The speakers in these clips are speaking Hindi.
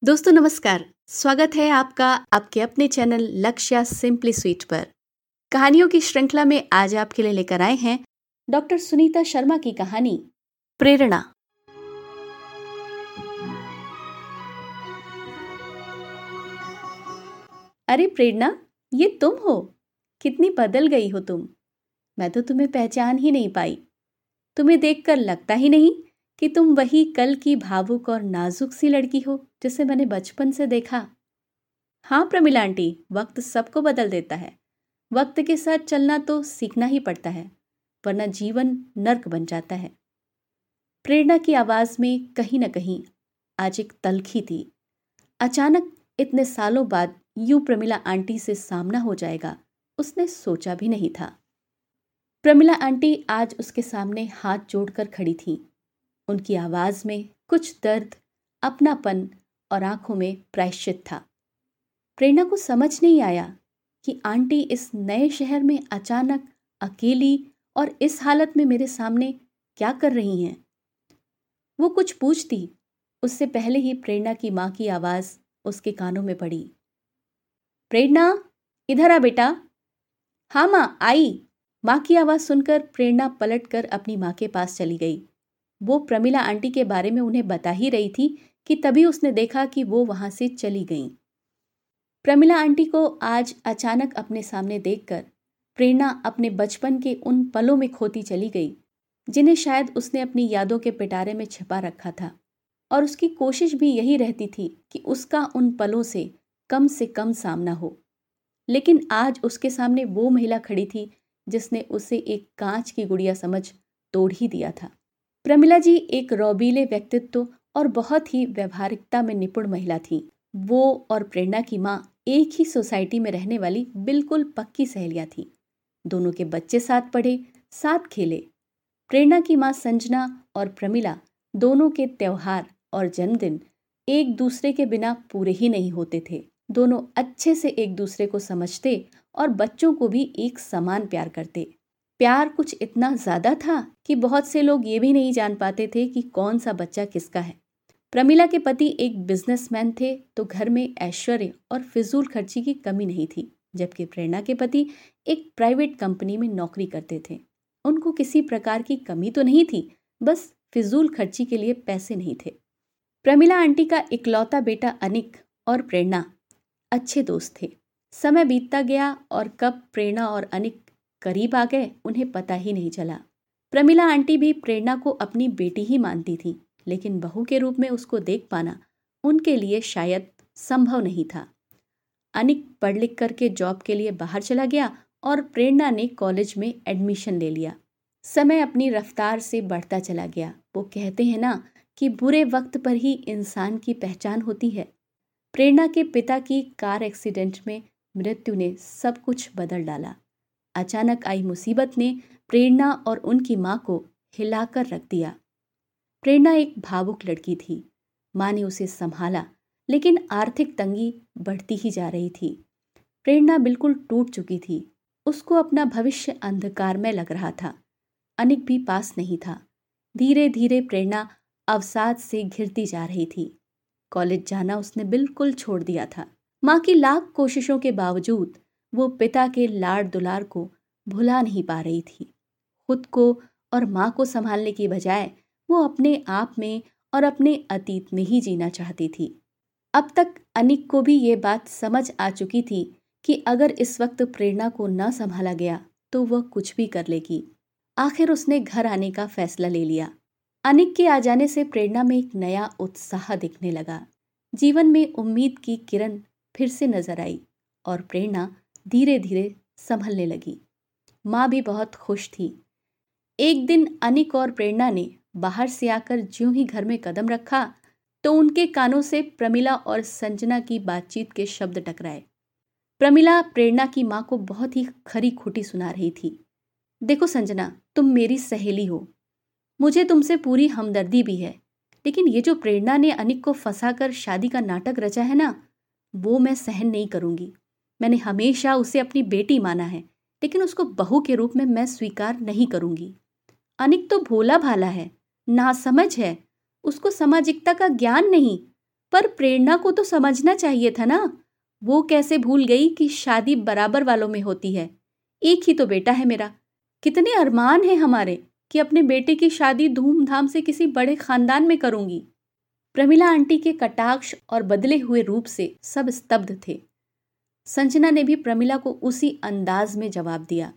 दोस्तों नमस्कार। स्वागत है आपका आपके अपने चैनल लक्ष्य सिंपली स्वीट पर। कहानियों की श्रृंखला में आज आपके लिए लेकर आए हैं डॉक्टर सुनीता शर्मा की कहानी प्रेरणा। अरे प्रेरणा, ये तुम हो? कितनी बदल गई हो तुम। मैं तो तुम्हें पहचान ही नहीं पाई। तुम्हें देखकर लगता ही नहीं कि तुम वही कल की भावुक और नाजुक सी लड़की हो जिसे मैंने बचपन से देखा। हाँ प्रमिला आंटी, वक्त सबको बदल देता है। वक्त के साथ चलना तो सीखना ही पड़ता है, वरना जीवन नर्क बन जाता है। प्रेरणा की आवाज में कहीं न कहीं आज एक तल्खी थी। अचानक इतने सालों बाद यूं प्रमिला आंटी से सामना हो जाएगा, उसने सोचा भी नहीं था। प्रमिला आंटी आज उसके सामने हाथ जोड़कर खड़ी थी। उनकी आवाज में कुछ दर्द, अपनापन और आंखों में प्रायश्चित था। प्रेरणा को समझ नहीं आया कि आंटी इस नए शहर में अचानक अकेली और इस हालत में मेरे सामने क्या कर रही हैं। वो कुछ पूछती उससे पहले ही प्रेरणा की माँ की आवाज उसके कानों में पड़ी। प्रेरणा, इधर आ बेटा। हाँ माँ, आई। माँ की आवाज सुनकर प्रेरणा पलटकर अपनी माँ के पास चली गई। वो प्रमिला आंटी के बारे में उन्हें बता ही रही थी कि तभी उसने देखा कि वो वहां से चली गईं। प्रमिला आंटी को आज अचानक अपने सामने देखकर प्रेरणा अपने बचपन के उन पलों में खोती चली गई जिन्हें शायद उसने अपनी यादों के पिटारे में छिपा रखा था। और उसकी कोशिश भी यही रहती थी कि उसका उन पलों से कम सामना हो। लेकिन आज उसके सामने वो महिला खड़ी थी जिसने उसे एक कांच की गुड़िया समझ तोड़ ही दिया था। प्रमिला जी एक रौबीले व्यक्तित्व और बहुत ही व्यवहारिकता में निपुण महिला थी। वो और प्रेरणा की माँ एक ही सोसाइटी में रहने वाली बिल्कुल पक्की सहेलियां थीं। दोनों के बच्चे साथ पढ़े, साथ खेले। प्रेरणा की माँ संजना और प्रमिला दोनों के त्योहार और जन्मदिन एक दूसरे के बिना पूरे ही नहीं होते थे। दोनों अच्छे से एक दूसरे को समझते और बच्चों को भी एक समान प्यार करते। प्यार कुछ इतना ज्यादा था कि बहुत से लोग ये भी नहीं जान पाते थे कि कौन सा बच्चा किसका है। प्रमिला के पति एक बिजनेसमैन थे तो घर में ऐश्वर्य और फिजूल खर्ची की कमी नहीं थी, जबकि प्रेरणा के पति एक प्राइवेट कंपनी में नौकरी करते थे। उनको किसी प्रकार की कमी तो नहीं थी, बस फिजूल खर्ची के लिए पैसे नहीं थे। प्रमिला आंटी का इकलौता बेटा अनिक और प्रेरणा अच्छे दोस्त थे। समय बीतता गया और कब प्रेरणा और अनिक करीब आ गए उन्हें पता ही नहीं चला। प्रमिला आंटी भी प्रेरणा को अपनी बेटी ही मानती थी, लेकिन बहू के रूप में उसको देख पाना उनके लिए शायद संभव नहीं था। अनिक पढ़ लिख करके जॉब के लिए बाहर चला गया और प्रेरणा ने कॉलेज में एडमिशन ले लिया। समय अपनी रफ्तार से बढ़ता चला गया। वो कहते हैं ना कि बुरे वक्त पर ही इंसान की पहचान होती है। प्रेरणा के पिता की कार एक्सीडेंट में मृत्यु ने सब कुछ बदल डाला। अचानक आई मुसीबत ने प्रेरणा और उनकी माँ को हिलाकर रख दिया। प्रेरणा एक भावुक लड़की थी। माँ ने उसे संभाला, लेकिन आर्थिक तंगी बढ़ती ही जा रही थी। प्रेरणा बिल्कुल टूट चुकी थी। उसको अपना भविष्य अंधकार में लग रहा था। अनिक भी पास नहीं था। धीरे धीरे प्रेरणा अवसाद से घिरती जा रही थी। कॉलेज जाना उसने बिल्कुल छोड़ दिया था। माँ की लाख कोशिशों के बावजूद वो पिता के लाड दुलार को भुला नहीं पा रही थी। खुद को और माँ को संभालने की बजाय वो अपने आप में और अपने अतीत में ही जीना चाहती थी। अब तक अनिक को भी ये बात समझ आ चुकी थी कि अगर इस वक्त प्रेरणा को न संभाला गया तो वह कुछ भी कर लेगी। आखिर उसने घर आने का फैसला ले लिया। अनिक के आ जाने से प्रेरणा में एक नया उत्साह दिखने लगा। जीवन में उम्मीद की किरण फिर से नजर आई और प्रेरणा धीरे धीरे संभलने लगी। माँ भी बहुत खुश थी। एक दिन अनिक और प्रेरणा ने बाहर से आकर ज्यों ही घर में कदम रखा तो उनके कानों से प्रमिला और संजना की बातचीत के शब्द टकराए। प्रमिला प्रेरणा की माँ को बहुत ही खरी खोटी सुना रही थी। देखो संजना, तुम मेरी सहेली हो, मुझे तुमसे पूरी हमदर्दी भी है, लेकिन ये जो प्रेरणा ने अनिक को फंसाकर शादी का नाटक रचा है ना, वो मैं सहन नहीं करूंगी। मैंने हमेशा उसे अपनी बेटी माना है, लेकिन उसको बहू के रूप में मैं स्वीकार नहीं करूंगी। अनिक तो भोला भाला है, नासमझ है, उसको सामाजिकता का ज्ञान नहीं। पर प्रेरणा को तो समझना चाहिए था ना। वो कैसे भूल गई कि शादी बराबर वालों में होती है। एक ही तो बेटा है मेरा। कितने अरमान हैं हमारे कि अपने बेटे की शादी धूमधाम से किसी बड़े खानदान में करूंगी। प्रमिला आंटी के कटाक्ष और बदले हुए रूप से सब स्तब्ध थे। संजना ने भी प्रमिला को उसी अंदाज में जवाब दिया।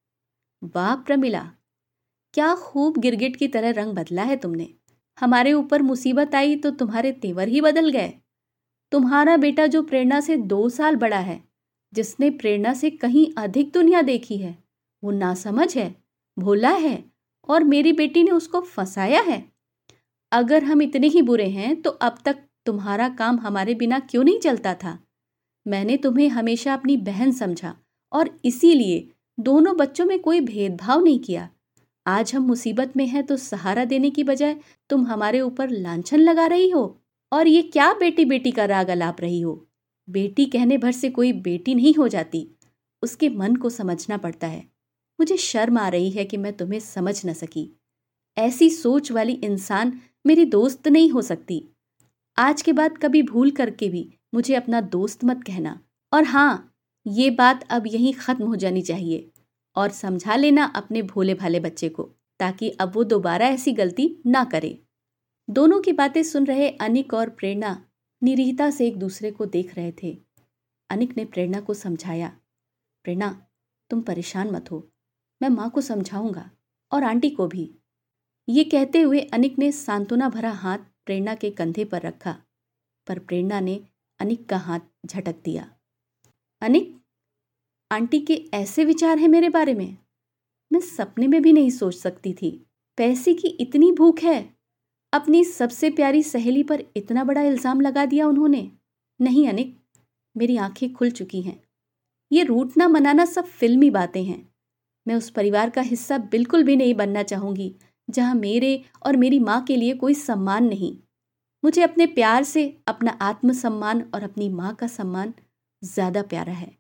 वाह प्रमिला, क्या खूब गिरगिट की तरह रंग बदला है तुमने। हमारे ऊपर मुसीबत आई तो तुम्हारे तेवर ही बदल गए। तुम्हारा बेटा जो प्रेरणा से 2 साल बड़ा है, जिसने प्रेरणा से कहीं अधिक दुनिया देखी है, वो नासमझ है, भोला है और मेरी बेटी ने उसको फंसाया है। अगर हम इतने ही बुरे हैं तो अब तक तुम्हारा काम हमारे बिना क्यों नहीं चलता था। मैंने तुम्हें हमेशा अपनी बहन समझा और इसीलिए दोनों बच्चों में कोई भेदभाव नहीं किया। आज हम मुसीबत में हैं तो सहारा देने की बजाय तुम हमारे ऊपर लांछन लगा रही हो। और ये क्या बेटी बेटी का राग अलाप रही हो। बेटी कहने भर से कोई बेटी नहीं हो जाती, उसके मन को समझना पड़ता है। मुझे शर्म आ रही है कि मैं तुम्हें समझ न सकी। ऐसी सोच वाली इंसान मेरी दोस्त नहीं हो सकती। आज के बाद कभी भूल करके भी मुझे अपना दोस्त मत कहना। और हाँ, ये बात अब यहीं खत्म हो जानी चाहिए और समझा लेना अपने भोले भाले बच्चे को, ताकि अब वो दोबारा ऐसी गलती ना करे। दोनों की बातें सुन रहे अनिक और प्रेरणा निरीहता से एक दूसरे को देख रहे थे। अनिक ने प्रेरणा को समझाया, प्रेरणा तुम परेशान मत हो, मैं माँ को समझाऊंगा और आंटी को भी। ये कहते हुए अनिक ने सांत्वना भरा हाथ प्रेरणा के कंधे पर रखा, पर प्रेरणा ने अनिक का हाथ झटक दिया। अनिक, आंटी के ऐसे विचार हैं मेरे बारे में, मैं सपने में भी नहीं सोच सकती थी। पैसे की इतनी भूख है, अपनी सबसे प्यारी सहेली पर इतना बड़ा इल्जाम लगा दिया उन्होंने। नहीं अनिक, मेरी आंखें खुल चुकी हैं। ये रूठना मनाना सब फिल्मी बातें हैं। मैं उस परिवार का हिस्सा बिल्कुल भी नहीं बनना चाहूंगी जहां मेरे और मेरी माँ के लिए कोई सम्मान नहीं। मुझे अपने प्यार से अपना आत्मसम्मान और अपनी माँ का सम्मान ज्यादा प्यारा है।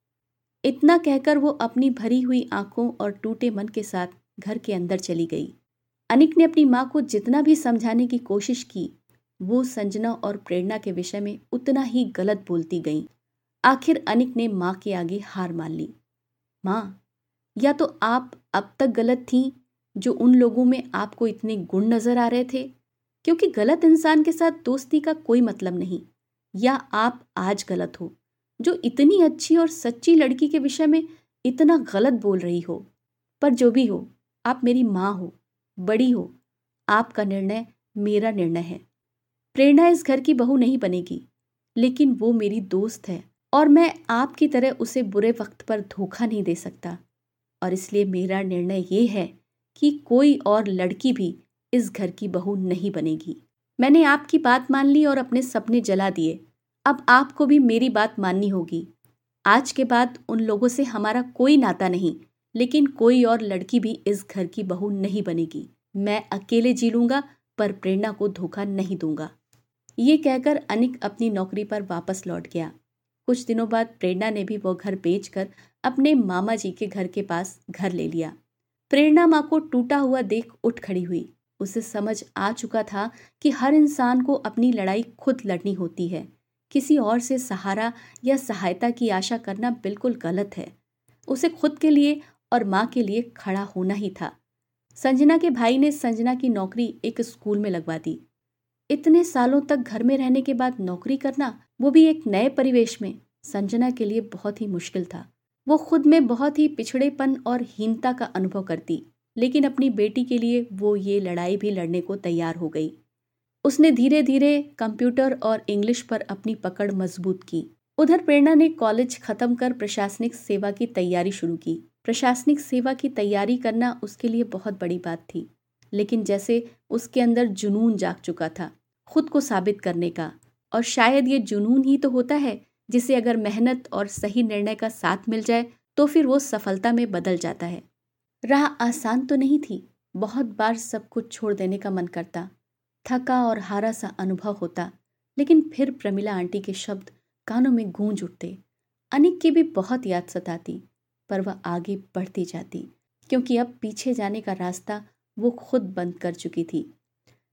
इतना कहकर वो अपनी भरी हुई आंखों और टूटे मन के साथ घर के अंदर चली गई। अनिक ने अपनी माँ को जितना भी समझाने की कोशिश की, वो संजना और प्रेरणा के विषय में उतना ही गलत बोलती गई। आखिर अनिक ने माँ के आगे हार मान ली। माँ, या तो आप अब तक गलत थीं जो उन लोगों में आपको इतने गुण नजर आ रहे थे, क्योंकि गलत इंसान के साथ दोस्ती का कोई मतलब नहीं, या आप आज गलत हो जो इतनी अच्छी और सच्ची लड़की के विषय में इतना गलत बोल रही हो। पर जो भी हो, आप मेरी माँ हो, बड़ी हो। आपका निर्णय मेरा निर्णय है। प्रेरणा इस घर की बहू नहीं बनेगी, लेकिन वो मेरी दोस्त है और मैं आपकी तरह उसे बुरे वक्त पर धोखा नहीं दे सकता। और इसलिए मेरा निर्णय ये है कि कोई और लड़की भी इस घर की बहू नहीं बनेगी। मैंने आपकी बात मान ली और अपने सपने जला दिए। अब आपको भी मेरी बात माननी होगी। आज के बाद उन लोगों से हमारा कोई नाता नहीं, लेकिन कोई और लड़की भी इस घर की बहू नहीं बनेगी। मैं अकेले जी लूंगा, पर प्रेरणा को धोखा नहीं दूंगा। ये कहकर अनिक अपनी नौकरी पर वापस लौट गया। कुछ दिनों बाद प्रेरणा ने भी वो घर बेचकर अपने मामा जी के घर के पास घर ले लिया। प्रेरणा माँ को टूटा हुआ देख उठ खड़ी हुई। उसे समझ आ चुका था कि हर इंसान को अपनी लड़ाई खुद लड़नी होती है। किसी और से सहारा या सहायता की आशा करना बिल्कुल गलत है। उसे खुद के लिए और माँ के लिए खड़ा होना ही था। संजना के भाई ने संजना की नौकरी एक स्कूल में लगवा दी। इतने सालों तक घर में रहने के बाद नौकरी करना, वो भी एक नए परिवेश में, संजना के लिए बहुत ही मुश्किल था। वो खुद में बहुत ही पिछड़ेपन और हीनता का अनुभव करती, लेकिन अपनी बेटी के लिए वो ये लड़ाई भी लड़ने को तैयार हो गई। उसने धीरे धीरे कंप्यूटर और इंग्लिश पर अपनी पकड़ मजबूत की। उधर प्रेरणा ने कॉलेज खत्म कर प्रशासनिक सेवा की तैयारी शुरू की। प्रशासनिक सेवा की तैयारी करना उसके लिए बहुत बड़ी बात थी, लेकिन जैसे उसके अंदर जुनून जाग चुका था खुद को साबित करने का। और शायद ये जुनून ही तो होता है जिसे अगर मेहनत और सही निर्णय का साथ मिल जाए तो फिर वो सफलता में बदल जाता है। राह आसान तो नहीं थी। बहुत बार सब कुछ छोड़ देने का मन करता, थका और हारा सा अनुभव होता, लेकिन फिर प्रमिला आंटी के शब्द कानों में गूंज उठते। अनिक की भी बहुत याद सताती, पर वह आगे बढ़ती जाती, क्योंकि अब पीछे जाने का रास्ता वो खुद बंद कर चुकी थी।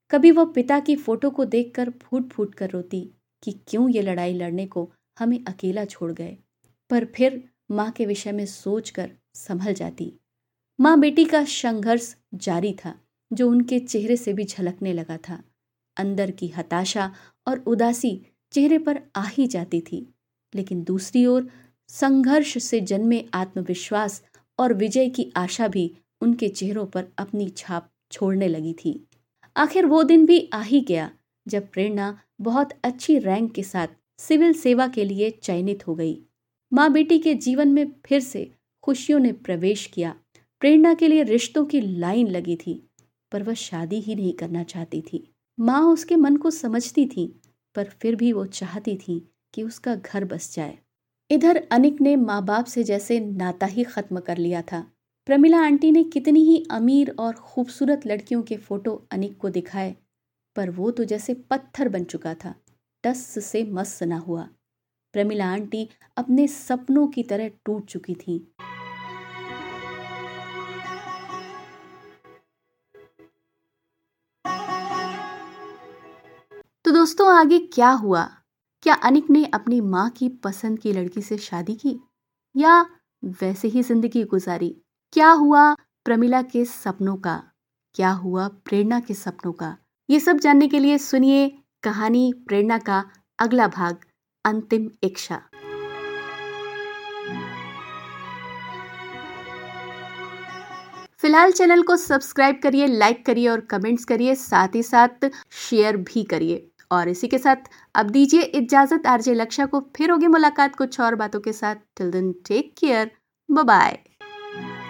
कभी वो पिता की फोटो को देखकर फूट फूट कर रोती कि क्यों ये लड़ाई लड़ने को हमें अकेला छोड़ गए, पर फिर माँ के विषय में सोचकर संभल जाती। माँ बेटी का संघर्ष जारी था, जो उनके चेहरे से भी झलकने लगा था। अंदर की हताशा और उदासी चेहरे पर आ ही जाती थी, लेकिन दूसरी ओर संघर्ष से जन्मे आत्मविश्वास और विजय की आशा भी उनके चेहरों पर अपनी छाप छोड़ने लगी थी। आखिर वो दिन भी आ ही गया जब प्रेरणा बहुत अच्छी रैंक के साथ सिविल सेवा के लिए चयनित हो गई। माँ बेटी के जीवन में फिर से खुशियों ने प्रवेश किया। प्रेरणा के लिए रिश्तों की लाइन लगी थी, पर वह शादी ही नहीं करना चाहती थी। माँ उसके मन को समझती थी, पर फिर भी वो चाहती थी कि उसका घर बस जाए। इधर अनिक ने माँ बाप से जैसे नाता ही खत्म कर लिया था। प्रमिला आंटी ने कितनी ही अमीर और खूबसूरत लड़कियों के फोटो अनिक को दिखाए, पर वो तो जैसे पत्थर बन चुका था, टस से मस न हुआ। प्रमिला आंटी अपने सपनों की तरह टूट चुकी थी। तो दोस्तों, आगे क्या हुआ? क्या अनिक ने अपनी माँ की पसंद की लड़की से शादी की या वैसे ही जिंदगी गुजारी? क्या हुआ प्रमिला के सपनों का? क्या हुआ प्रेरणा के सपनों का? ये सब जानने के लिए सुनिए कहानी प्रेरणा का अगला भाग, अंतिम इच्छा। फिलहाल चैनल को सब्सक्राइब करिए, लाइक करिए और कमेंट्स करिए, साथ ही साथ शेयर भी करिए। और इसी के साथ अब दीजिए इजाजत आरजे लक्ष्य को। फिर होगी मुलाकात कुछ और बातों के साथ। Till then take care, bye bye.